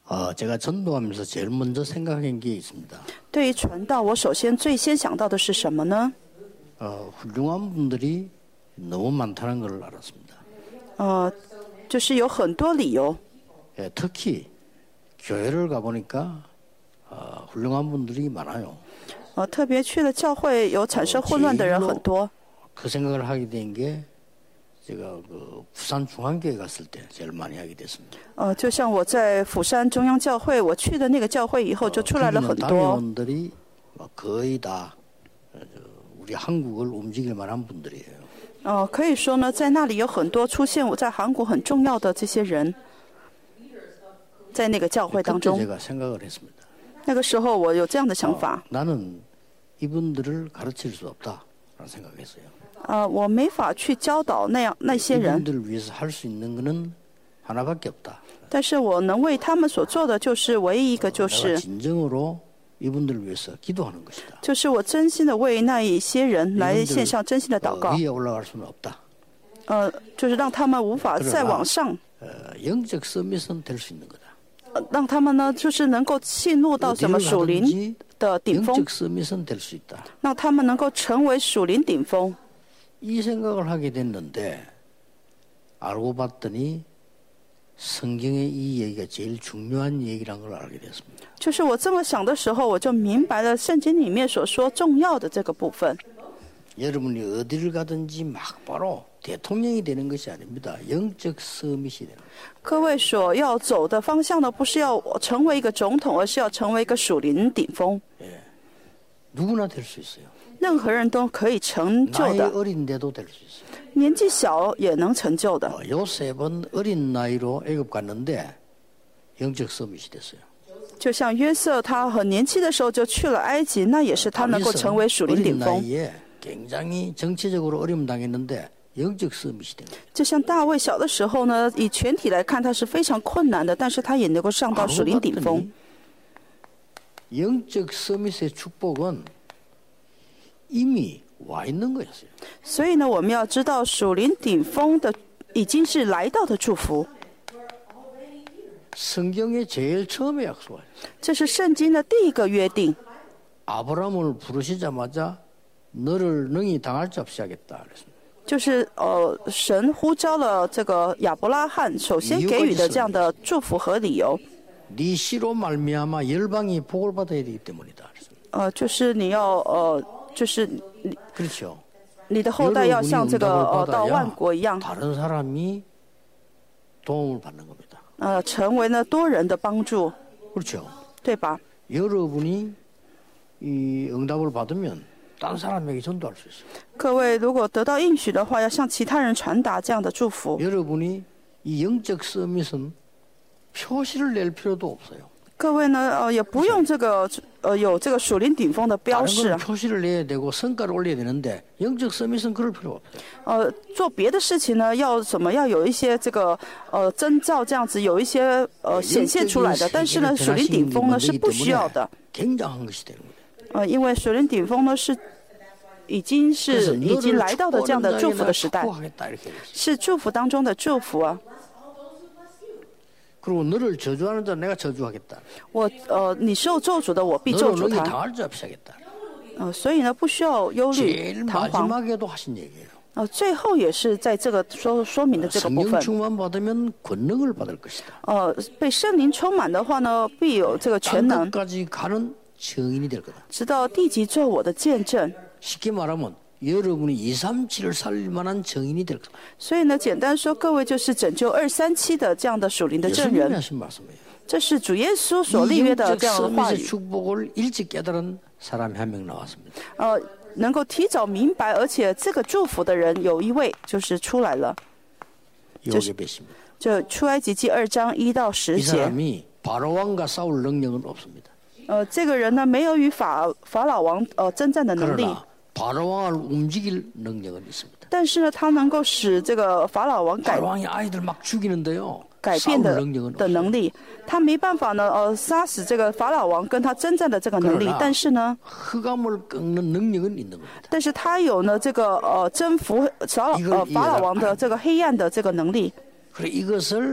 제가 전도하면서 제일 먼저 생각한 게 있습니다. 对于传道，我首先最先想到的是什么呢？ 훌륭한 분들이 너무 많다는 걸 알았습니다. 就是有很多理由。 특히 교회를 가보니까 훌륭한 분들이 많아요. 特别去了教会，有产生混乱的人很多。 그 생각을 하게 된 게 제가 부산 중앙교회 갔을 때 제일 많이 하게 됐습니다. 就像我在釜山中央教会，我去的那个教会以后，就出来了很多。 당회원들이 거의 다 우리 한국을 움직일 만한 분들이에요. 可以说呢，在那里有很多出现我在韩国很重要的这些人，在那个教会当中。 그때 제가 생각을 했습니다. 那个时候我有这样的想法。 나는 이분들을 가르칠 수 없다라는 생각했어요. 我没法去教导那些人。 이분들을 위해서 할 수 있는 것은 하나밖에 없다. 但是我能为他们所做的就是唯一一个，就 내가 是 진정으로 이분들을 위해서 기도하는 것이다. 就是我真心的为那一些人来献上真心的祷告。 위에 올라갈 수는 없다. 就是让他们无法再往上。 영적 서밋은 될 수 있는 거다. 让他们呢，就是能够进入到什么属灵的顶峰， 영적 서밋은 될 수 있다. 让他们能够成为属灵顶峰。 이 생각을 하게 됐는데 알고 봤더니 성경의 이 얘기가 제일 중요한 얘기라는 걸 알게 됐습니다. 就是我这么想的时候，我就明白了圣经里面所说重要的这个部分。 여러분이 어디를 가든지 막 바로 대통령이 되는 것이 아닙니다. 영적 서밋이 되는 거예요. 各位所要走的方向呢，不是要成为一个总统，而是要成为一个属灵顶峰。 누구나 될 수 있어요. 任何人都可以成就 나이 的， 어린데도 될 수 있어요. 年纪小也能成就的。 요셉은 어린 나이로 애굽 갔는데 영적 서밋이 됐어요. 就像约瑟，他很年轻的时候就去了埃及，那也是他能够成为属灵 어린 顶峰。 나이에 굉장히 정치적으로 어려움 당했는데 영적 서밋이 된 거예요. 就像大卫小的时候呢，以全体来看他是非常困难的，但是他也能够上到属灵顶峰。 영적 서밋의 축복은 이미 와 있는 거였어요. 所以呢，我们要知道属灵顶峰的已经是来到的祝福， 성경의 제일 처음에 약속이에요. 这是圣经的第一个约定。 아브라함을 부르시자마자 너를 능히 당할 자 없이 하겠다 그랬습니다. 就是神呼召了这个亚伯拉罕，首先给予的这样的祝福和理由。 네 씨로 말미암아 열방이 복을 받아야 되기 때문이다 그랬습니다. 就是你要就是你 그렇죠. 你的后代要像这个到万国一样， 다른 사람이 도움을 받는 겁니다. 成为呢多人的帮助， 그렇죠. 对吧？ 여러분이 이 응답을 받으면 다른 사람에게 전도할 수 있어요. 各位如果得到应许的话，要向其他人传达这样的祝福。 여러분이 이 영적 서밋은 표시를 낼 필요도 없어요. 各位呢，也不用这个有这个属灵顶峰的标 다른 示 건 。 표시를 내야 되고 성과를 올려야 되는데 영적 서밋은 그럴 필요 없어요. 做别的事情呢，要有一些这个征兆，这样子有一些显现出来的。但是呢，属灵顶峰呢是不需要的。 굉장한 것이 되는 거예요. 因为属灵顶峰呢是已经来到的这样的祝福的时代， 是祝福当中的祝福啊。 그리고 너를 저주하는 자 내가 저주하겠다. 你受咒诅的，我必咒 너를 诅 능히 他。 당할 자 없이 하겠다. 所以呢，不需要忧虑 제일 彷徨。 마지막에도 하신 얘기예요. 最后也是在这个说明的这个部 성령 分。 충만 받으면 권능을 받을 것이다. 被圣灵充满的话呢，必有这个全能， 땅끝까지 가는 증인이 될 거다. 直到地极做我的见证。 쉽게 말하면 여러분이 237을 살릴 만한 증인이 될 거다. 所以呢，简单说，各位就是拯救237的这样的属灵的证 예수님이 人。 하신 말씀이에요. 这是主耶稣所立约的 영적 这样的话 서밋의 语。 축복을 일찍 깨달은 사람이 한 명 나왔습니다. 能够提早明白，而且这个祝福的人有一位就是出来了， 요게벳입니다. 就出埃及记2章1到10 이 节。 사람이 바로왕과 싸울 능력은 없습니다. 这个人呢没有与法老王征战的能力， 그러나 바로왕을 움직일 능력은 있습니다. 但是呢，他能够使这个法老王 바로왕이 아이들 막 죽이는데요. 改变 싸울 的 능력은 的 없어요. 能力，他没办法呢杀死这个法老王跟他征战的这个能力， 그러나 但是呢， 흑암을 꺾는 능력은 있는 겁니다. 但是他有呢这个征服法老王的这个黑暗的这个能力。 그래 이것을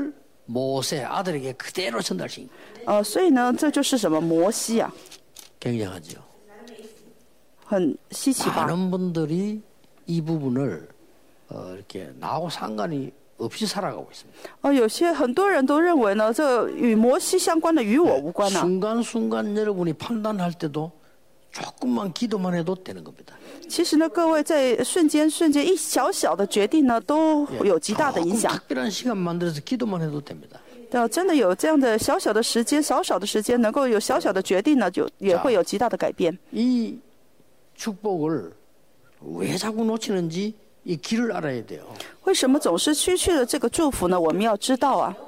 모세 아들에게 그대로 전달신. 所以呢，这就是什么摩西啊， 굉장하죠. 很稀奇吧？ 많은 분들이 이 부분을 이렇게 나하고 상관이 없이 살아가고 있습니다. 有些很多人都认为呢，这与摩西相关的与我无关啊。 순간순간 여러분이 판단할 때도 조금만 기도만 해도 되는 겁니다. 其实呢，各位在瞬间一小小的决定呢，都有极大的影 조금 响。 특별한 시간 만들어서 기도만 해도 됩니다. 真的有这样的小小的时间，少的时间，能够有小小的决定呢，就也会有极大的改变。 이 축복을 왜 자꾸 놓치는지 이 길을 알아야 돼요. 为什么总是失去了这个祝福呢？我们要知道啊。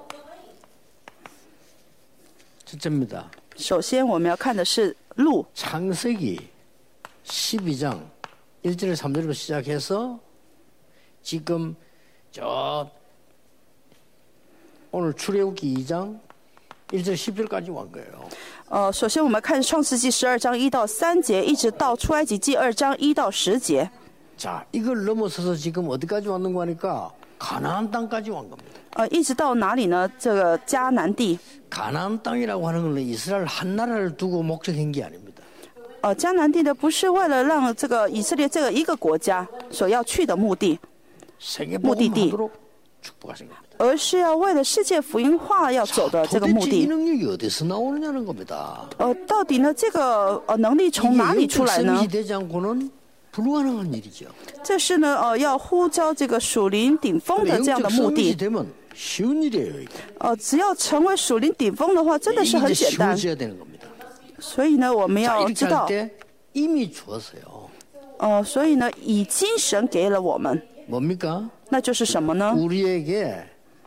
첫째입니다. 首先，我们要看的是路。 창세기 12장 1절 3절부터 시작해서 지금 저 오늘 출애굽기 2장 1절 10절까지 온 거예요. 首先我们看创世纪12章1到3节，一直到出埃及记2章1到10节。 자, 이걸 넘어서서 지금 어디까지 왔는 거 하니까 가나안 땅까지 온 겁니다. 一直到哪里呢？这个迦南地。 가나안 땅이라고 하는 건 이스라엘 한 나라를 두고 목적한 게 아닙니다. 迦南地呢，不是为了让这个以色列这个一个国家所要去的目的， 세계 目的地， 복음하도록 축복하신 겁니다. 而是要为了世界福音化要走的这个目 도대체 이 的。 능력이 어디서 나오느냐는 겁니다. 到底呢，这个能力从哪里出来呢？ 영적 되지 않고는 불가능한 일이죠. 这是呢，要呼召这个属灵顶峰的这样的目 영적 的。 되면 쉬운 일이에요. 이게. 只要成为属灵顶峰的话，真的是很 이제 简单。 쉬워져야 되는 겁니다. 所以呢，我们 자, 要 이렇게 知道 할 ， 때 이미 주었어요. 所以呢，已经神给了我们， 뭡니까? 那就是什么呢？ 우리에게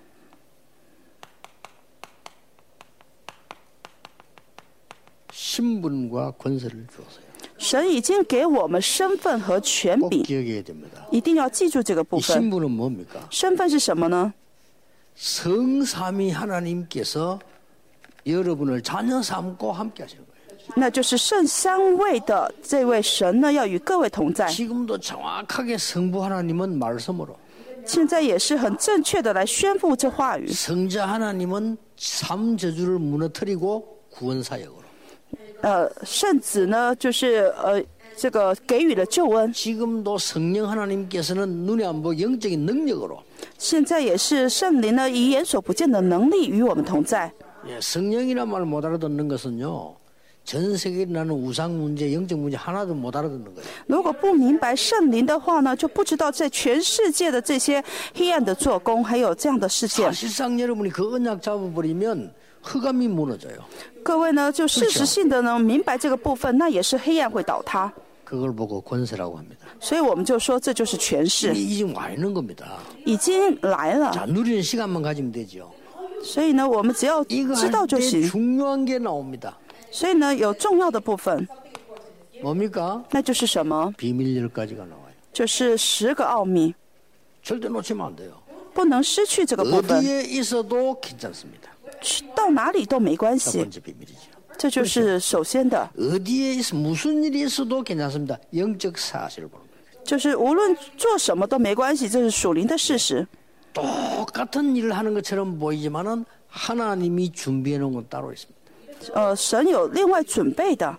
신분과 권세를 주었어요. 神已经给我们身份和权 꼭 柄， 기억해야 됩니다. 一定要记住这个部 이 分。 신분은 뭡니까? 身份是什么呢？ 성삼위 하나님께서 여러분을 자녀 삼고 함께 하시는 거예요. 那就是圣三位的这位神呢，要与各位同在。 지금도 정확하게 성부 하나님은 말씀으로 现在也是很正确的来宣布这话语。 성자 하나님은 삼저주를 무너뜨리고 구원사역으로 圣子呢，就是这个给予了救恩。 지금도 성령 하나님께서는 눈에 안 보이는 영적인 능력으로 现在也是圣灵呢，以眼所不见的能力与我们同在。 예, 성령이란 말 못 알아듣는 것은요 전 세계에 나는 우상 문제, 영적 문제 하나도 못 알아듣는 거예요. 如果不明白圣灵的话呢，就不知道在全世界的这些黑暗的做工，还有这样的事件。 사실상 여러분이 그 언약 잡아버리면 흑암이 무너져요. 各位呢，就事实性的呢，明白这个部分，那也是黑暗会倒塌。 그걸 보고 권세라고 합니다. 所以我们就说这就是权势， 이미 지금 와 있는 겁니다. 已经来了。 자, 누리는 시간만 가지면 되죠. 所以呢，我们只要 이거 知道 할 就 때 行。 중요한 게 나옵니다. 所以呢，有重要的部分， 뭡니까? 那就是什么？ 비밀10가지가 나와요. 就是10个奥秘， 절대 놓치면 안 돼요. 不能失去这个部分， 어디에 있어도 괜찮습니다. 到哪里都没关 첫 系。 번째 비밀이죠. 这就是首先的， 어디에 있어 무슨 일이 있어도 괜찮습니다. 영적 사실을 보는 거예요. 就是无论做什么都没关系，这是属灵的事实。 똑같은 일을 하는 것처럼 보이지만은 하나님이 준비해 놓은 건 따로 있습니다. 神有另外准备的，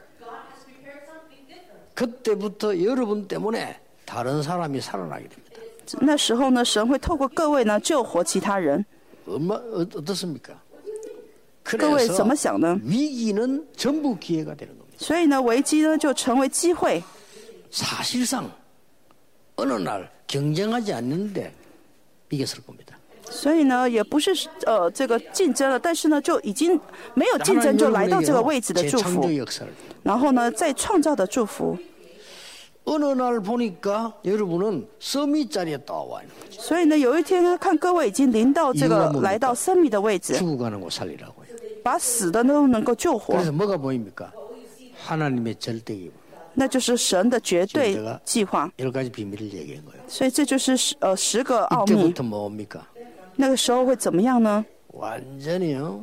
그때부터 여러분 때문에 다른 사람이 살아나게 됩니다. 那时候呢，神会透过各位呢救活其他人。 어떻습니까? 各位 그래서 怎么想呢？ 위기는 전부 기회가 되는 겁니다. 所以呢，危机呢就成为机会。 사실상 어느 날 경쟁하지 않는데 이겼을 겁니다. 所以呢，也不是这个竞争了，但是呢，就已经没有竞争，就来到这个位置的祝福。 재창조 역사를. 然后呢，再创造的祝福。 어느 날 보니까 여러분은 서밋 자리에 떠와요. 所以呢，有一天呢，看各位已经临到这个来到生命的位置， 죽어가는 거 살리라고요. 把死的都能够救活， 그래서 뭐가 보입니까? 하나님의 절대기. 那就是神的绝对计划。 10가지 비밀을 얘기한 거예요. 所以这就是10个奥秘。 이때부터 뭡니까? 那个时候会怎么样呢？ 완전히요.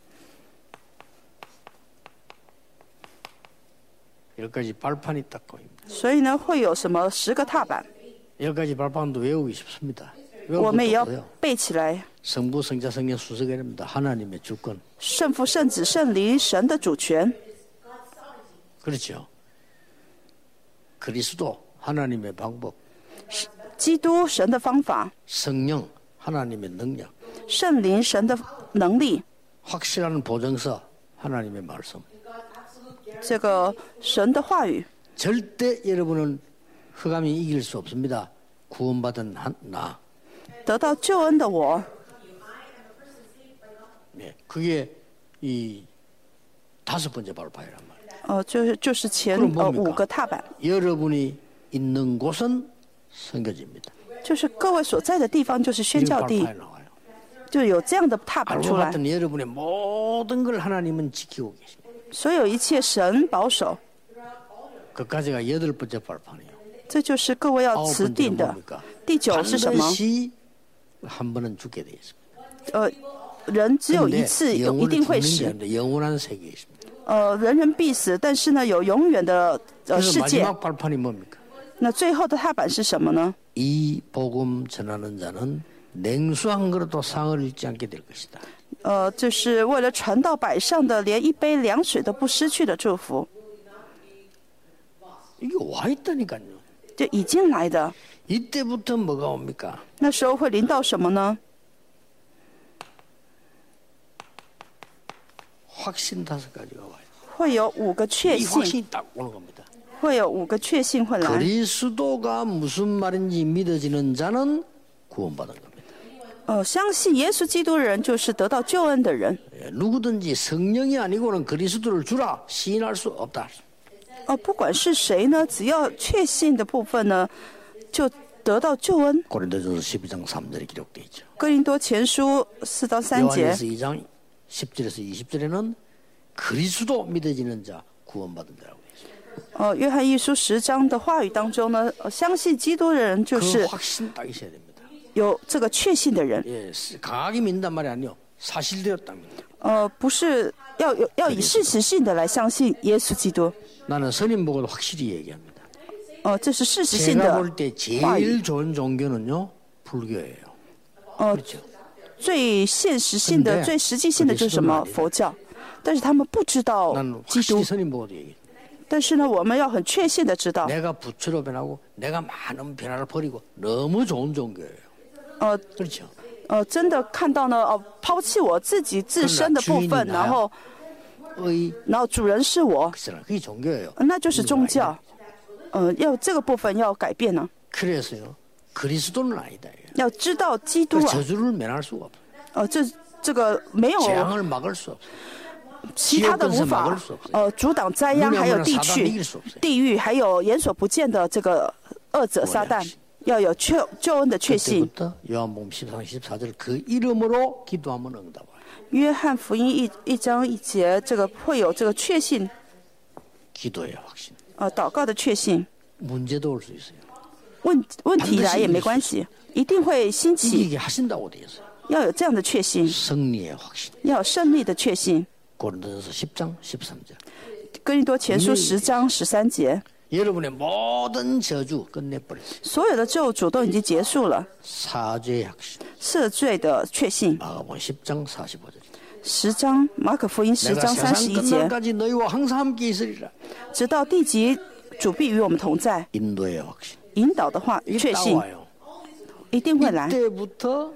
10가지 발판이 딱 보입니다. 所以呢，会有什么10个踏板， 10가지 발판도 외우기 쉽습니다. 我们也要 외우고 背起来。 성부, 성자, 성령 수석이랍니다. 하나님의 주권. 圣父、圣子、圣灵，神的主权。 그렇죠. 그리스도 하나님의 방법. 基督神的方法， 성령 하나님의 능력. 圣灵神的能力， 확실한 보증서 하나님의 말씀. 这个神的话语， 절대 여러분은 흑암이 이길 수 없습니다. 구원받은 나. 得到救恩的我， 네, 그게 이 5번째 발파이란 말이에요. 就是前 그럼 뭡니까? 5个踏板， 여러분이 있는 곳은 선교지입니다. 就是各位所在的地方就是宣 이런 教地， 발파이 나와요. 就有这样的踏板 알고 出来。 봤더니 여러분의 모든 걸 하나님은 지키고 계십니다. 所有一切神保守， 그까지가 8번째 발판이에요. 这就是各位要持 9번째는 定的。 뭡니까? 第9是什么？ 반드시 한 번은 죽게 되어 있습니다. 人只有一 근데 次，一 영원히 定会 죽는 게 死。 아니라 영원한 세계에 있습니다. 人人必死，但是呢，有永远的 그래서 世界。 마지막 발판이 뭡니까? 那最后的踏板是什么呢？ 이 복음 전하는 자는 냉수 한 그릇도 상을 잃지 않게 될 것이다. 就是为了传到百上的，连一杯凉水都不失去的祝福， 이게 와 있다니까요. 就已经来的。 이때부터 뭐가 옵니까? 那时候会临到什么呢？ 확신 5가지가 와요. 会有5个确 이 信， 확신이 딱 오는 겁니다. 会有5个确信会来。 그리스도가 무슨 말인지 믿어지는 자는 구원받은 겁니다. 相信耶稣基督的人就是得到救恩的人。 예, 누구든지 성령이 아니고는 그리스도를 주라 시인할 수 없다. 不管是谁呢，只要确信的部分呢，就得到救恩。 고린도전서 12장 3절에 기록되어 있죠. 哥林多前书4到3节， 요한에서 2장 10절에서 20절에는 그리스도 믿어지는 자 구원받은 자라고 되어 있습니다. 约翰一书10章的话语当中呢，相信基督的人就 그 是 확신 딱 있어야 됩니다. 有这个确信的人。 예, 강하게 믿는단 말이 아니요. 사실되었답니다. 不是要以事实性的来相信耶稣基督。 나는 선임 보고도 확실히 얘기합니다. 这是事实性 제가 的 볼 때 话语。 제일 좋은 종교는요. 불교예요. 그렇죠. 最现实性的、 근데 最实际性的就是什么？ 그리스도는 佛教。但是他们不知道 나는 基督 확실히 。 선임 보고도 얘기해요. 但是呢，我们要很确信的知道， 내가 부처로 변하고 내가 많은 변화를 버리고 너무 좋은 종교예요. 그렇죠. 真的看到呢，抛弃我自己自身的部分， 그러나 然后主人是我， 그게 종교예요. 那就是宗教。要这个部分要改变呢， 그래서요. 그리스도는 아니다. 要知道基督 그 啊， 저주를 면할 수가 없어요. 这个没有 재앙을 막을 수 없어요. 其他的无法阻挡灾殃，还有地狱，还有眼所不见的这个恶者撒旦，要有救恩的确信。 그때부터 요한복음 13장 14절 그 이름으로 기도하면 응답 와요. 约翰福音1章1节，这个会有这个确信， 기도의 확신. 祷告的确信。 문제도 올 수 있어요. 问题来也没关系，一定会兴起， 이기게 하신다고 되어 있어요. 要有这样的确信， 승리의 확신. 要有胜利的确信。 고린도전서 10장 13절. 哥林多前书10章13节， 여러분의 모든 저주 끝내버렸어요. 所有的咒诅都已经结束了， 사죄의 확신. 赦罪的确信。 마가복음 10장 45절. 10章马可福音10 내가 章 세상 31节， 끝날까지 너희와 항상 함께 있으리라. 直到地极，主必与我们同在。 인도의 확신. 引导的话， 이게 确 딱 信 와요. 一定会来。 이때부터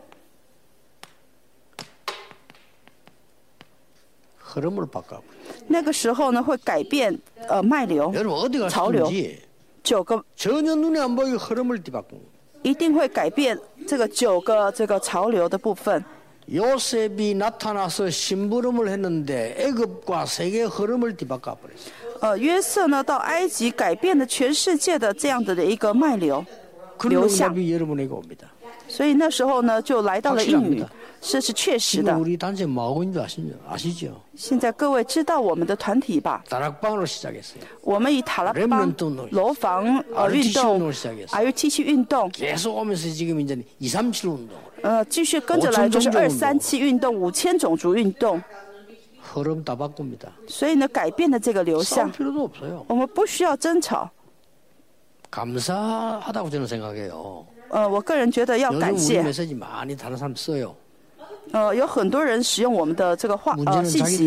흐름을 바꿔. 那个时候呢，会改变脉流 여러분 어디 潮流， 가시든지 9个 전혀 눈에 안 보이게 흐름을 뒤바꾼 거예요. 一定会改变这个9个这个潮流的部分。 요셉이 나타나서 심부름을 했는데 애굽과 세계의 흐름을 뒤바꿔 버렸어요. 约瑟呢到埃及，改变了全世界的这样子的一个脉流流 그런 向。 응답이 여러분에게 옵니다. 所以那时候呢，就来到了应允，这是确实 지금 的。 우리 단체 뭐하고 있는 줄 아시죠? 现在各位知道我们的团体吧？ 다락방으로 시작했어요. 我们以塔拉邦楼房运动 RUTC 运动， 계속 오면서 지금 이제 237 운동. 继续跟着来就是237运动、5000种族运动。 흐름 다 바꿉니다. 所以呢，改变了这个流 싸울 向， 필요도 없어요. 我们不需要争吵。 감사하다고 저는 생각해요. 我个人觉得要 요즘 感 우리 谢。 메시지 많이 다른 사람 써요. 有很多人使用我们的这个信息，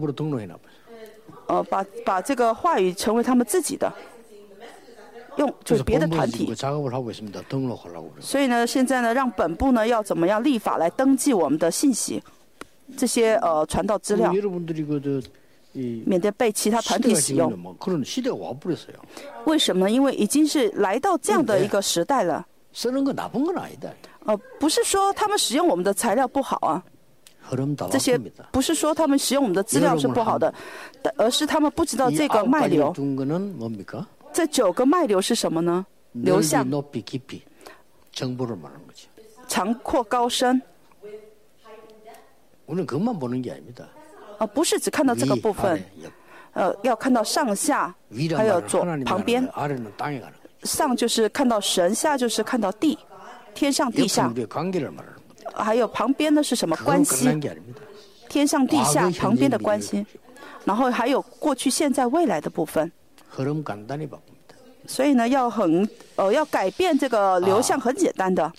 把这个话语成为他们自己的，就是别的团体。所以呢，现在呢，让本部呢要怎么样立法来登记我们的信息，这些传道资料，免得被其他团体使用。为什么呢？因为已经是来到这样的一个时代了。不是说他们使用我们的材料不好啊，这些不是说他们使用我们的资料是不好的，而是他们不知道这个脉流。这9个脉流是什么呢？流向、长阔高深。不是只看到这个部分，要看到上下，还有旁边。上就是看到神，下就是看到地，天上地下。还有旁边的是什么关系？天上地下旁边的关系，然后还有过去、现在、未来的部分。所以呢，要改变这个流向很简单的。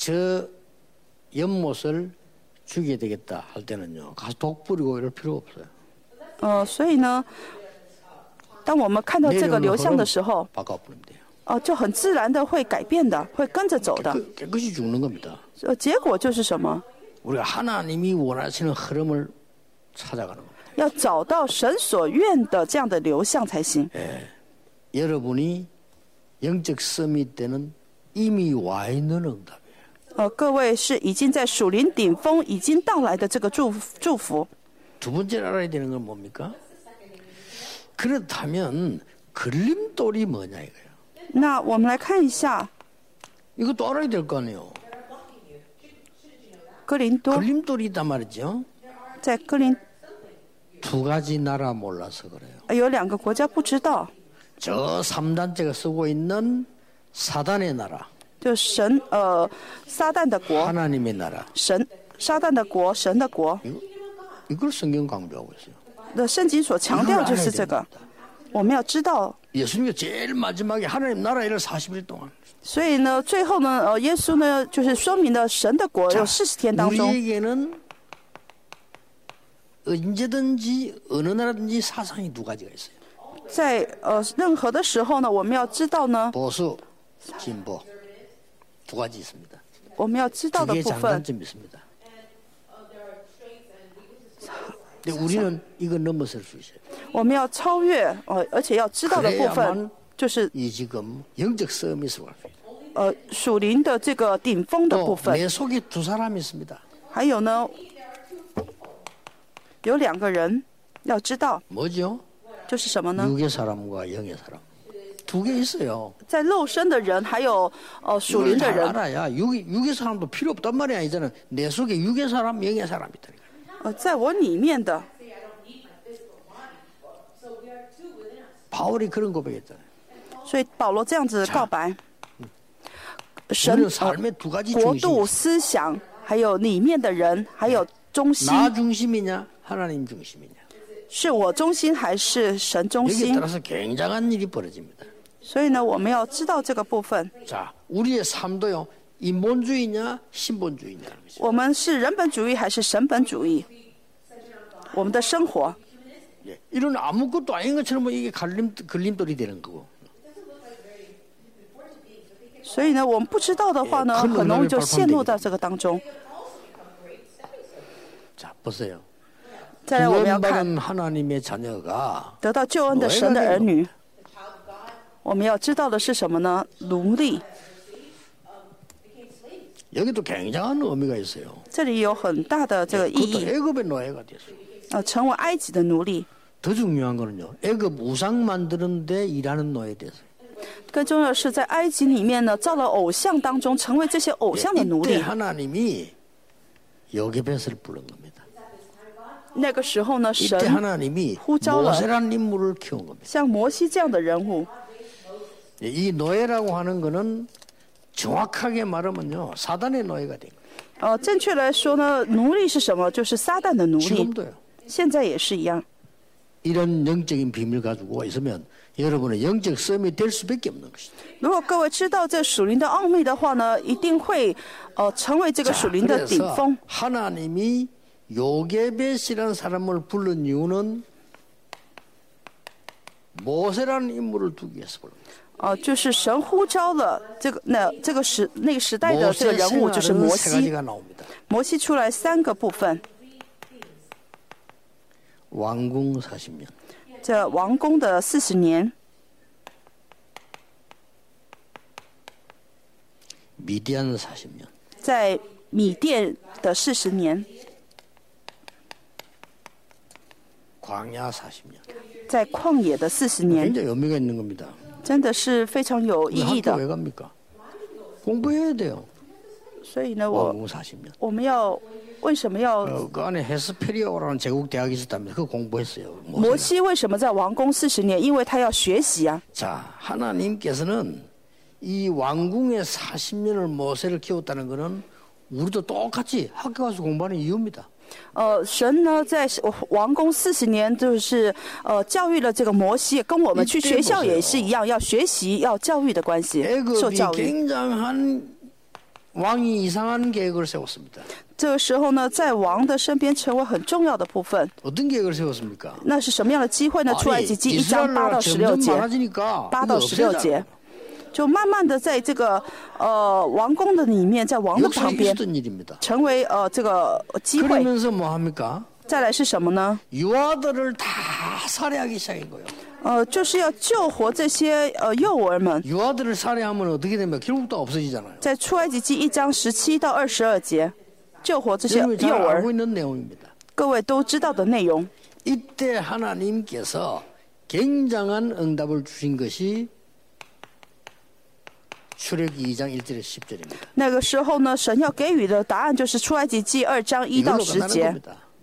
所以呢，当我们看到这个流向的时候，就很自然的会改变的，会跟着走的。结果就是什么？要找到神所愿的这样的流向才行。各位是已经在属灵顶峰已经到来的这个祝福。那我们来看一下。哥林多。在哥林。有2个国家不知道。就神撒旦的国。撒旦的国，神的国。那圣经所强调就是这个，我们要知道。所以呢，最后呢，耶稣呢，就是说明了神的国有40天当中。在任何的时候呢，我们要知道呢，我们要知道的部分。我们要超越而且要知道的部分，就是属灵的这个顶峰的部分。还有呢，有2个人要知道，就是什么呢？在肉身的人，还有属灵的人。在我里面的。所以保罗这样子告白，神国度思想，还有里面的人，还有中心。是我中心还是神中心？所以呢，我们要知道这个部分。我们是人本主义还是神本主义？我们的生活。所以呢，我们不知道的话呢，很容易就陷入到这个当中。再来，我们要看得到救恩的神的儿女，我们要知道的是什么呢？奴隶。这里有很大的这个意义。成为埃及的奴隶。更重要的是，在埃及里面呢，造了偶像当中，成为这些偶像的奴隶。那个时候呢，神呼召了像摩西这样的人物。正确来说呢，奴隶是什么？就是撒旦的奴隶。现在也是一样。如果各位知道这属灵的奥秘的话呢，一定会成为这个属灵的顶峰。 요게벳이라는 사람을 부른 이유는 모세라는 인물을 두기 위해서 부릅니다. 就是神呼召了那个时代的这个人物就是摩西。摩西出来3个部分。 왕궁 40년。 这王宫的40年。 미디안 40년。 在米甸的40年。 광야 40년。 在旷野的40年。 굉장히 의미가 있는 겁니다. 真的是非常有意义的。 왜 갑니까? 공부해야 돼요. 所以呢， 왕궁 40년. 我们要为什么要？ 그 안에 헤스페리아라는 제국 대학이 있었다면 그 공부했어요. 摩西为什么在王宫40年？因为他要学习啊。 자, 하나님께서는 이 왕궁에 40년을 모세를 키웠다는 것은 우리도 똑같이 학교 가서 공부하는 이유입니다. 神呢在王宫40年，就是教育了这个摩西，跟我们去学校也是一样，要学习，要教育的关系，受教育。 굉장한 왕이 이상한 계획을 세웠습니다. 这个时候呢，在王的身边成为很重要的部分。 어떤 계획을 세웠습니까? 那是什么样的机会呢？出埃及记1章8到16节，8到16节。 就慢慢的在这个王宫的里面，在王的旁边，成为这个机会。再来是什么呢？ 유아들을 다 살해하기 시작한 거예요. 就是要救活这些幼儿们。 유아들을 살해하면 어떻게 되면 결국 다 없어지잖아요. 在出埃及记1章17到22节，救活这些幼儿。各位都知道的内容。 이때 하나님께서 굉장한 응답을 주신 것이 출애굽기 2장 1절에서 10절입니다. 那个时候呢，神要给予的答案就是出埃及记2章1到10节。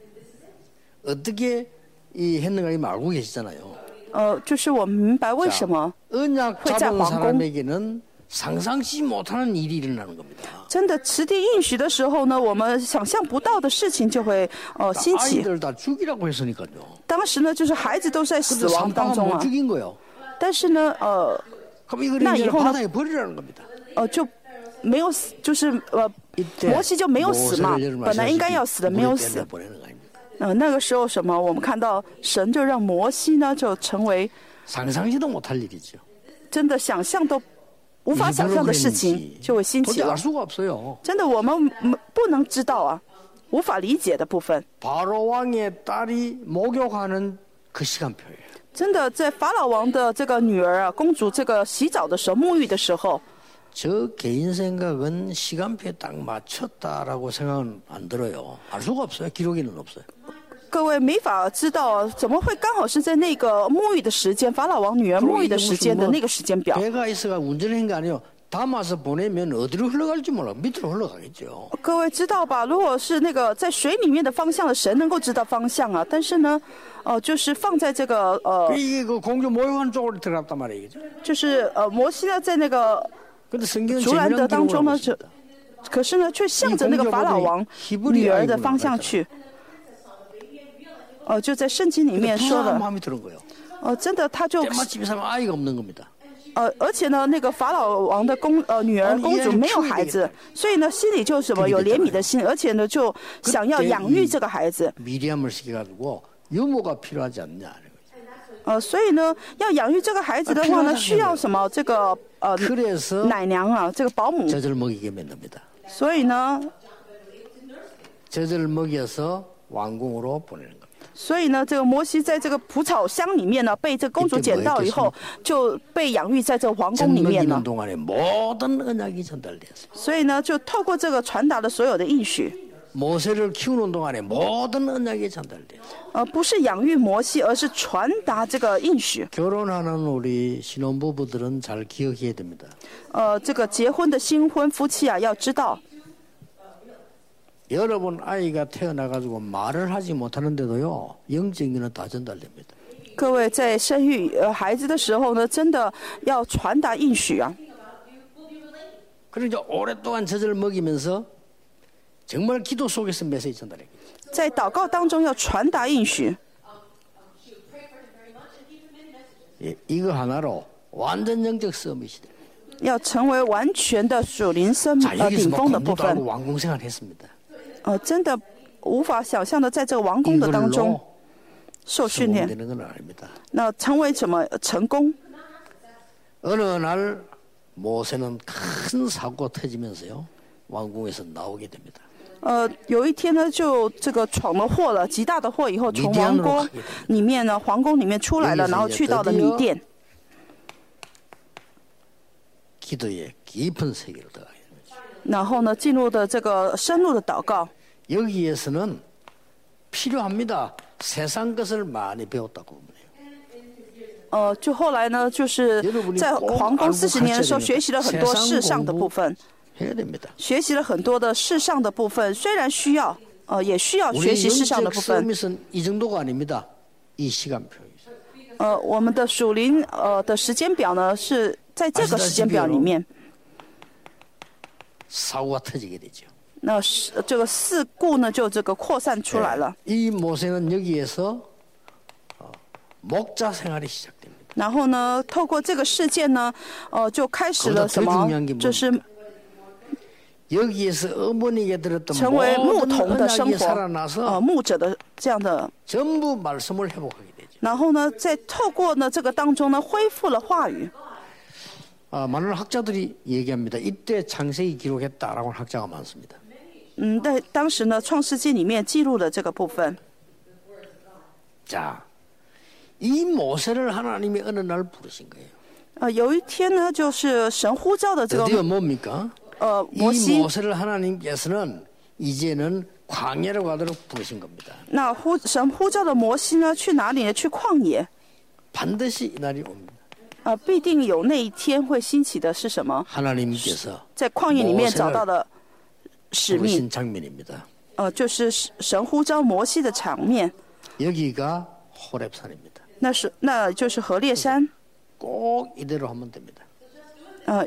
어떻게 했는가 알고 계시잖아요. 就是我们明白为什么会在皇宫。 상상치 못하는 일이 일어나는 겁니다. 真的持定应许的时候呢，我们想象不到的事情就会兴起。 아이들 다 죽이라고 했으니까요. 当时呢，就是孩子都在死亡当中啊。但是呢，那以后呢，就没有死，就是摩西就没有死嘛，本来应该要死的没有死。那个时候什么？我们看到神就让摩西呢，就成为 상상지도 못할 일이죠. 真的想象都无法想象的事情就会兴起了。真的我们不能知道啊，无法理解的部分。 바로 왕의 딸이 목욕하는 그 시간표예요. 真的在法老王的这个女儿啊，公主这个洗澡的时候沐浴的时候。 저 개인 생각은 시간표에 딱 맞췄다라고 생각은 안 들어요. 알 수가 없어요. 기록에는 없어요. 各位没法知道怎么会刚好是在那个沐浴的时间，法老王女儿沐浴的时间的那个时间表。 배가 있어가 운전한 게 아니에요. 담아서 보내면 어디로 흘러갈지 몰라. 밑으로 흘러가겠죠. 各位知道吧？如果是那个在水里面的方向的神能够知道方向啊，但是呢，就是放在这个 이게 그 공주 모욕한 쪽으로 들어갔단 말이죠. 就是摩西呢在那个竹篮德当中呢，可是呢却向着那个法老王女儿的方向去。就在圣经里面说了。真的他就。 而且呢，那个法老王的女儿公主没有孩子，所以呢，心里就什么有怜悯的心，而且呢，就想要养育这个孩子。所以呢，要养育这个孩子的话呢，需要什么？这个奶娘啊，这个保姆。所以呢，所以呢，这个摩西在这个蒲草箱里面呢，被这个公主捡到以后，就被养育在这个皇宫里面了。所以呢，就透过这个传达了所有的应许。 모세를 키우는 동안에 모든 언약이 전달돼요. 不是养育摩西，而是传达这个应许。 결혼하는 우리 신혼부부들은 잘 기억해야 됩니다. 这个结婚的新婚夫妻啊，要知道。 여러분 아이가 태어나가지고 말을 하지 못하는데도요, 영적인 것은 다 전달됩니다. 各位在生育孩子的时候呢，真的要传达应许啊。 그러니까 오랫동안 젖을 먹이면서 정말 기도 속에서 메시지 전달해. 在祷告当中要传达应许。 이거 하나로 완전 영적 싸움이 시대. 要成为完全的属灵顶峰的部分。 왕궁생활 했습니다. 真的无法想象的，在这个王宫的当中受训练，那成为什么成功？ 어느 날 모세는 큰 사고가 터지면서요 왕궁에서 나오게 됩니다. 有一天呢，就这个闯了祸了，极大的祸以后，从王宫里面呢，皇宫里面出来了，然后去到了米甸。 기도의 깊은 세계로 들어가게 됩니다. 然后呢，进入的这个深入的祷告。 여기에서는 필요합니다. 세상 것을 많이 배웠다고 보면 돼요. 就后来呢，就是在皇宫40年的时候，学习了很多世上的部分，学习了很多的世上的部分。虽然需要，也需要学习世上的部分。 이 정도가 아닙니다. 이 시간표. 我们的属灵的时间表呢，是在这个时间表里面。 사고가 터지게 되죠. 那这个事故呢，就这个扩散出来了。 이 모세는 여기에서 목자 생활이 시작됩니다. 然后呢，透过这个事件呢，就开始了什么？就是 여기에서 어머니에게 들었던 成为牧童的 모든 生 언약이 活， 살아나서 牧者的这样的。 전부 말씀을 회복하게 되죠. 然后呢，在透过呢这个当中呢，恢复了话语。 많은 학자들이 얘기합니다. 이때 창세기 기록했다라고 하는 학자가 많습니다. 在当时呢，《创世纪》里面记录了这个部分。 자, 이 모세를 하나님이 어느 날 부르신 거예요. 有一天呢，就是神呼召的这个 드디어 뭡니까? 摩 이 西。 모세를 하나님께서는 이제는 광야로 가도록 부르신 겁니다. 那神呼召的摩西呢，去哪里呢？去旷野。 반드시 이 날이 옵니다. 必定有那一天会兴起的是什么？ 하나님께서 在旷野里面找到的使命。 부르신 장면입니다. 就是神呼召摩西的场面。 여기가 호렙산입니다. 那就是何烈山。 꼭 이대로 하면 됩니다. 呃，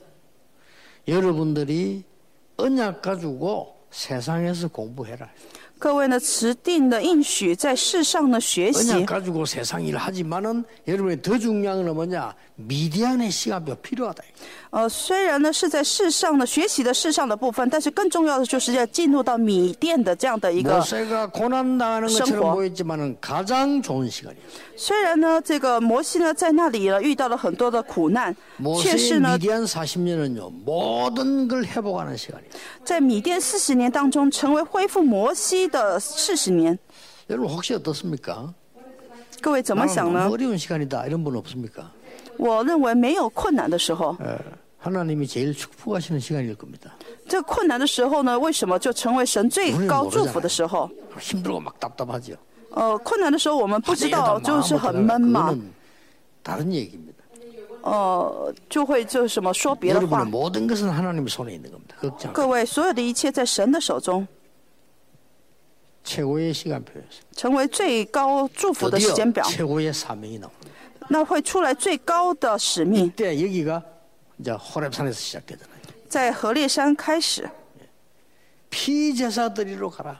여러분들이 언약 가지고 세상에서 공부해라. 各位呢，持定的应许在世上呢学 언약 习。 가지고 세상 일을 하지만은 여러분이 더 중요한 건 뭐냐? 미디안의 시간표 필요하다. 虽然呢是在世上呢学习的世上的部分，但是更重要的就是要进入到米甸的这样的一个 모세가 고난 당하는 것처럼 보였지만은 가장 좋은 시간이에요. 虽然呢这个摩西呢在那里呢遇到了很多的苦难，却 모세의 是呢 미디안 40년은요 모든 걸 회복하는 시간이에요. 在米甸40年当中成为恢复摩西的40年。 여러분 혹시 어떻습니까? 各位怎么想呢？ 너무 어려운 시간이다 이런 분 없습니까? 我认为没有困难的时候， 하나님이 제일 축복하시는 시간일 겁니다. 这困难的时候呢，为什么就成为神最高祝福的时候？ 힘들고 막 답답하죠. 困难的时候我们不知道，就是很闷嘛。 그거는 다른 얘기입니다. 就会就什么说别的话 여러분의 。 모든 것은 하나님 손에 있는 겁니다. 걱정. 各位，所有的一切在神的手中， 최고의 시간표였어요. 成为最高祝福的时 드디어 间表， 최고의 사명이 나옵니다. 那会出来最高的使命， 이때 여기가 이제 호렙산에서 시작되잖아요. 在何烈山开始。 피제사 드리러 가라.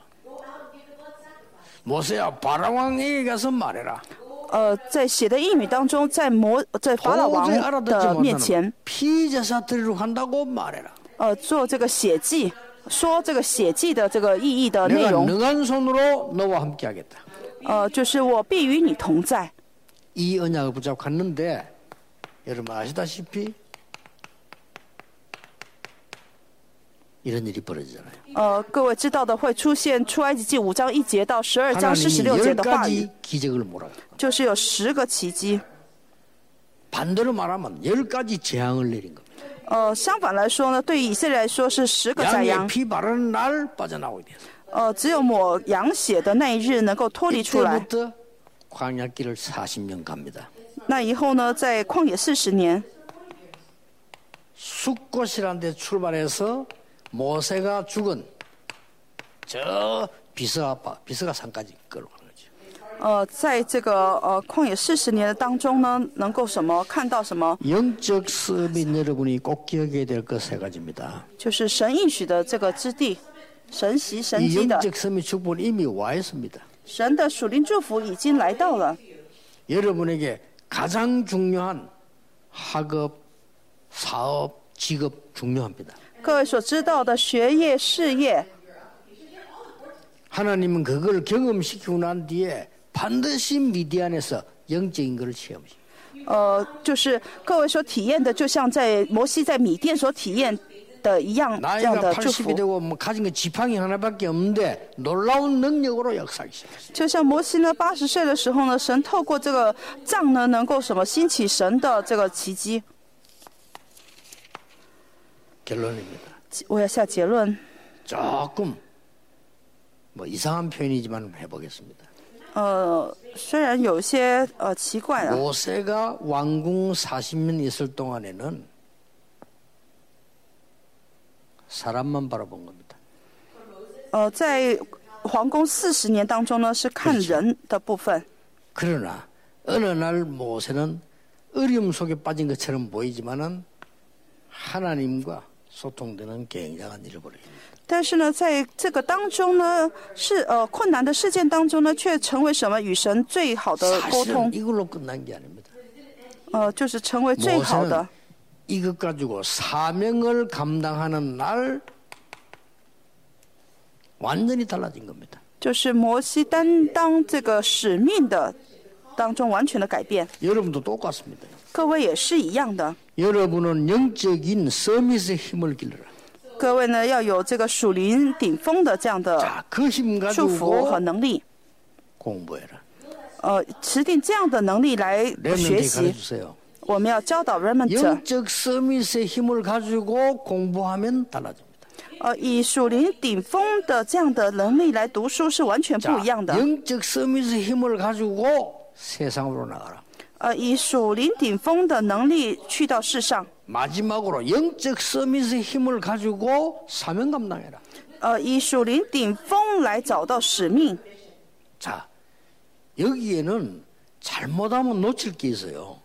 모세야 바라왕에게 가서 말해라. 在写的应语当中，在法老王 도저히 알아듣지 的面 못하는 前， 피제사 드리러 간다고 말해라. 做这个血祭，说这个血祭的这个意义的内 내가 容， 능한 손으로 너와 함께하겠다. 就是我必与你同在。 이 언약을 붙잡고 갔는데 여러분 아시다시피 이런 일이 벌어지잖아요. 各位知道的会出现出埃及记5章1节到12章 하나님이 46节的话语， 10가지 기적을 몰아요. 就是有10个奇迹。 반대로 말하면 10가지 재앙을 내린 겁니다. 相反来说呢，对于以色列来说是10个灾 양의 殃。 피 바르는 날 빠져나오게 됐어요. 只有抹羊血的那一日能够脱离出来。 이때부터 광야길을 40년 갑니다. 那以后呢，在旷野40年， 숫곳이라는 데 출발해서 모세가 죽은 저 비스가 산까지 끌어가는 거죠. 在这个旷野40年的当中呢，能够什么看到什么？ 영적 서민 여러분이 꼭 기억해야 될 것 세 가지입니다. 就是神应许的这个之地，神袭神 이 迹的 영적 서민 축복은 이미 와 있습니다. 神的属灵祝福已经来到了。 여러분에게 가장 중요한 학업, 사업, 직업 중요합니다. 各位所知道的学业、事业， 하나님은 그걸 경험시키고 난 뒤에 반드시 미디안에서 영적인 것을 체험시킵니다. 就是各位所体验的，就像在摩西在米甸所体验的一样，这样 나이가 的祝 80이 福。 되고 뭐 가진 게 지팡이 하나밖에 없는데 놀라운 능력으로 역사하기 시작했어요. 就像摩西呢，80岁的时候呢，神透过这个杖呢，能够什么兴起神的这个奇迹。 결론입니다. 我要下结论。 조금 뭐 이상한 표현이지만 해보겠습니다. 虽然有一些奇怪啊。 모세가 왕궁 40년 있을 동안에는 사람만 바라본 겁니다. 在皇宫40年当中呢，是看人的部分。 그러나 어느 날 모세는 어려움 속에 빠진 것처럼 보이지만은 하나님과 소통되는 굉장한 일을 벌입니다. 但是呢，在这个当中呢，是困难的事件当中呢，却成为什么与神最好的沟通。 사실은 이걸로 끝난 게 아닙니다. 就是成为最好的。 이것 가지고 사명을 감당하는 날 완전히 달라진 겁니다. 就是摩西担当这个使命的当中完全的改变。 여러분도 똑같습니다. 各位也是一样的。 여러분은 영적인 서밋의 힘을 길러라. 各位呢，要有这个属灵顶峰的这样的 그 힘 祝福和 가지고 能力。 공부해라. 持定这样的能力来学 렘넌트 习。 가르쳐주세요. 我们要教导 remnant。 영적 서밋의 힘을 가지고 공부하면 달라집니다. 以属灵顶峰的这样的能力来读书是完全不一样的。 영적 서밋의 힘을 가지고 세상으로 나가라. 以属灵顶峰的能力去到世上。 마지막으로 영적 서밋의 힘을 가지고 사명 감당해라. 以属灵顶峰来找到使命。 자, 여기에는 잘못하면 놓칠 게 있어요.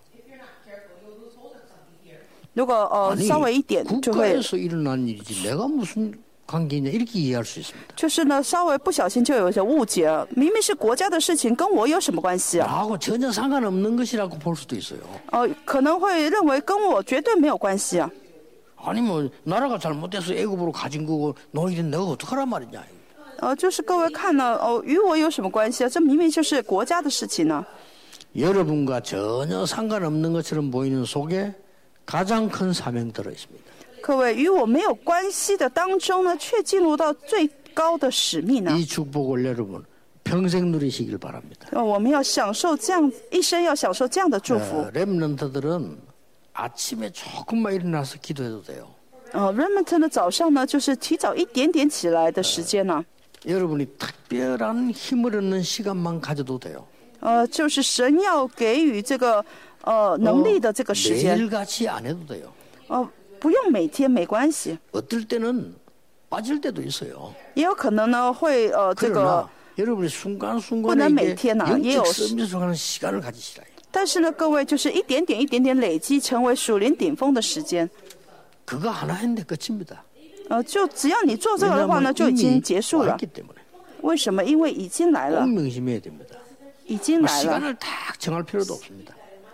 如果稍微一点就会， 국가에서 일어난 일이지 내가 무슨 관계냐 이렇게 이해할 수 있습니다. 就是呢，稍微不小心就有一些误解，明明是国家的事情，跟我有什么关系啊？ 나하고 전혀 상관없는 것이라고 볼 수도 있어요. 可能会认为跟我绝对没有关系啊。 아니 뭐 나라가 잘못돼서 애굽으로 가진 거고 너희는 내가 어떡하란 말이냐. 就是各位看呢，与我有什么关系啊？这明明就是国家的事情呢。 여러분과 전혀 상관없는 것처럼 보이는 속에 가장 큰 사명 들어 있습니다. 各位与我没有关系的当中呢，却进入到最高的使命呢。 이 축복을 여러분 평생 누리시길 바랍니다. 我们要享受这样一生要享受这样的祝福。 렘넌트들은 아침에 조금만 일어나서 기도해도 돼요. remnant 呢早上呢就是提早一点点起来的时间呢。 여러분이 특별한 힘을 얻는 시간만 가져도 돼요. 就是神要给予这个能力的这个时间。 매일같이 안 해도 돼요. 不用每天没关系。 어떨 때는 빠질 때도 있어요. 也有可能呢会这个 여러분이 순간순간에 영적 서밋으로 가는 시간을 가지시라. 但是呢，各位就是一点点一点点累积，成为属灵顶峰的时间。 그거 하나 했는데 끝입니다. 就只要你做这个的话呢，就已经结束了。 为什么？因为已经来了。 꼭 명심해야 됩니다. 已经来了。 시간을 딱 정할 필요도 없습니다.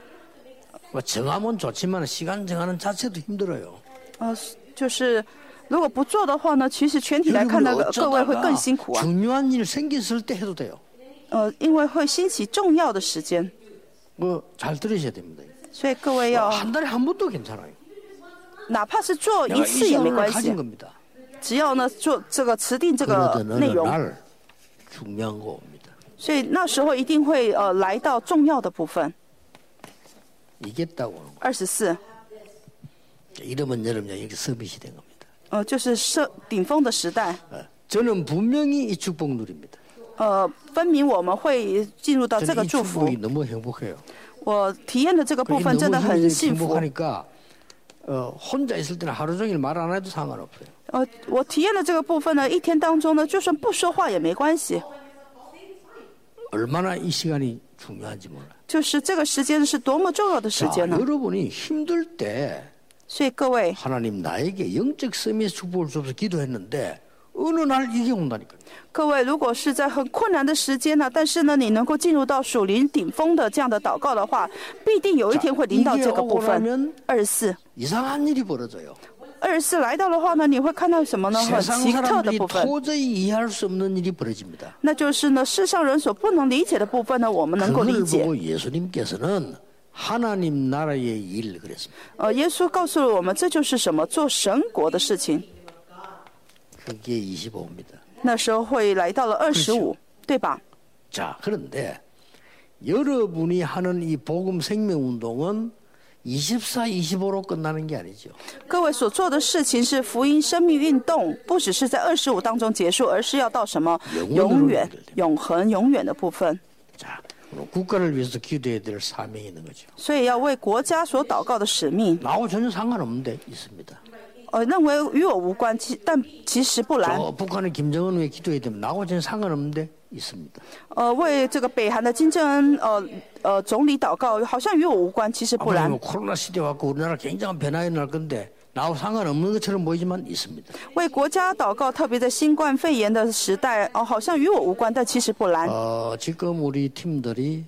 정하면 좋지만 시간 정하는 자체도 힘들어요. 就是如果不做的话呢，其实全体来看呢，各位会更辛苦啊。 중요한 일 생겼을 때 해도 돼요. 因为会兴起重要的时间。 잘 들으셔야 됩니다. 所以各位要 한 달에 한 번도 괜찮아요. 哪怕是做一次也没关系，只要呢做这个持定这个内容。 중요한 거 옵니다. 所以那时候一定会来到重要的部分。 이겼다고. 24. 이러면 여러분 여기 서밋이 된 겁니다. 就是顶峰的时代。 저는 분명히 이 축복 누립니다. 分明我们会进入到这个祝福。 너무 행복해요. 我体验的这个部分真的很幸福。 행복하니까 혼자 있을 때는 하루 종일 말 안 해도 상관없어요. 我体验的这个部分呢，一天当中呢，就算不说话也没关系。 얼마나 이 시간이 중요한지 몰라요. 就是这个时间是多么重要的时间呢？ 여러분이 힘들 때 所以各位， 하나님 나에게 영적 서밋 축복을 줘서 기도했는데 어느 날 이게 온다니까요. 各位，如果是在很困难的时间呢，但是呢，你能够进入到属灵顶峰的这样的祷告的话，必定有一天会临到这个部分。24， 이상한 일이 벌어져요. 24来到的话呢，你会看到什么呢？很奇特的部分。那就是呢，世上人所不能理解的部分呢，我们能够理解。耶稣告诉了我们，这就是什么？做神国的事情。那时候会来到了25，对吧？ 자, 그런데 여러분이 하는 이 복음 생명 운동은 24, 25로 끝나는 게 아니죠. 各位所做的事情是福音生命运动，不只是在25当中结束，而是要到什么？永远、永恒、永远的部分。 자, 국가를 위해서 기도해야 될 사명이 있는 거죠. 所以要为国家所祷告的使命。 나하고 전혀 상관없는데 있습니다. 认为与我无关，但其实不然。 북한의 김정은 왜 기도해야 되면 나하고 전혀 상관없는데 있습니다. 为这个北韩的金正恩总理祷告，好像与我无关，其实不然。 코로나 시대 왔고 우리나라 굉장한 변화가 날 건데 나하고 상관없는 것처럼 보이지만 있습니다. 为国家祷告，特别在新冠肺炎的时代，好像与我无关，但其实不然。 지금 우리 팀들이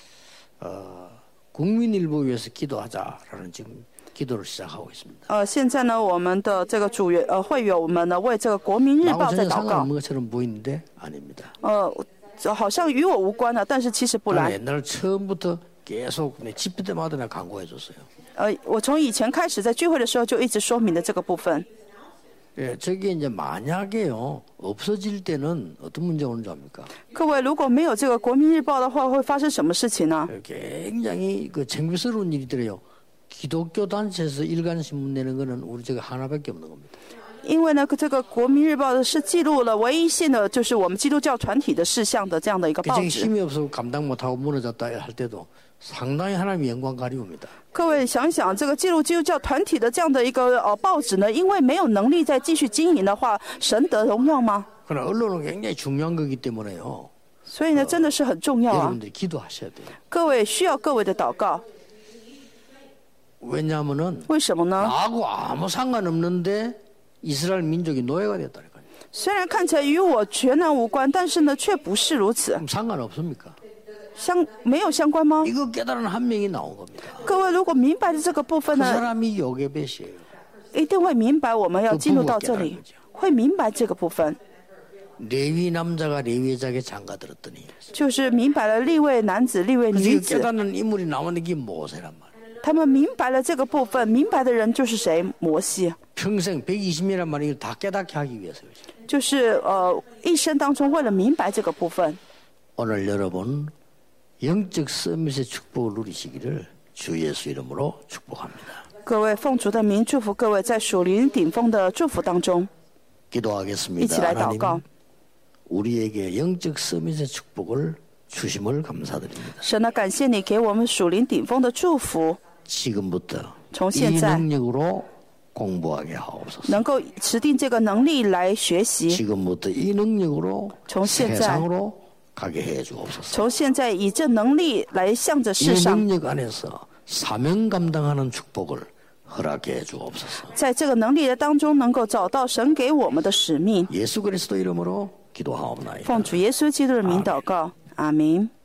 국민일보 위해서 기도하자라는 지금. 기도를 시작하고 있습니다. 现在呢，我们的这个会友们呢，为这个国民日报在祷告。 것처럼 보이는데 아닙니다. 好像与我无关的，但是其实不然。 옛날 처음부터 계속 집회 때마다 내가 강조해줬어요. 我从以前开始在聚会的时候就一直说明的这个部分。 예, 저게 이제 만약에요 없어질 때는 어떤 문제가 오는 줄 압니까? 各位，如果没有这个国民日报的话，会发生什么事情呢？ 굉장히 그 창피스러운 일이더래요. 기독교 단체에서 일간 신문 내는 거는 우리 저기 하나밖에 없는 겁니다. 因为呢，这个国民日报是记录了唯一性的，就是我们基督教团体的事项的这样的一个报纸。 힘이 없어서 감당 못하고 무너졌다 할 때도 상당히 하나님의 영광 가리웁니다. 各位想想，这个记录基督教团体的这样的一个报纸呢，因为没有能力再继续经营的话，神得荣耀吗？ 그러나 언론은 굉장히 중요한 거기 때문에요. 所以呢，真的是很重要啊！ 여러분들이 기도하셔야 돼요. 各位需要各位的祷告。 왜냐하면은 为什么呢？ 나하고 아무 상관없는데 이스라엘 민족이 노예가 됐다니까요. 虽然看起来与我全然无关，但是呢，却不是如此。 상관없습니까? 没有相关吗？ 이거 깨달은 한 명이 나온 겁니다. 各位如果明白的这个部分 그 呢， 사람이 요게벳이에요. 一定会明白我们要进入到这里，会明白这个部分。 레위 남자가 레위 자에게 장가 들었더니 就是明白了利未男子、利未女子， 깨닫는 인물이 나오는 게 모세란 말이에요. 他们明白了这个部分，明白的人就是谁？摩西。 평생 120년이란 말이 다 깨닫게 하기 위해서. 就是一生当中为了明白这个部分。 오늘 여러분 영적 서밋의 축복을 누리시기를 주 예수 이름으로 축복합니다. 各位奉主的名祝福各位在属灵顶峰的祝福当中。 기도하겠습니다. 一起来祷告。 우리에게 영적 서밋의 축복을 주심을 감사드립니다. 神啊，感谢你给我们属灵顶峰的祝福。 지금부터 从现 이 在 능력으로 공부하게 하옵소서. 能够持定这个能力来学习。 지금부터 이 능력으로 从现在 세상으로 가게 해 주옵소서. 从现在以这能力来向着 이 世上， 능력 안에서 사명 감당하는 축복을 허락해 주옵소서. 在这个能力的当中，能够找到神给我们的使命。 예수 그리스도 이름으로 기도하옵나이다. 奉主耶稣基督的名祷告，阿明。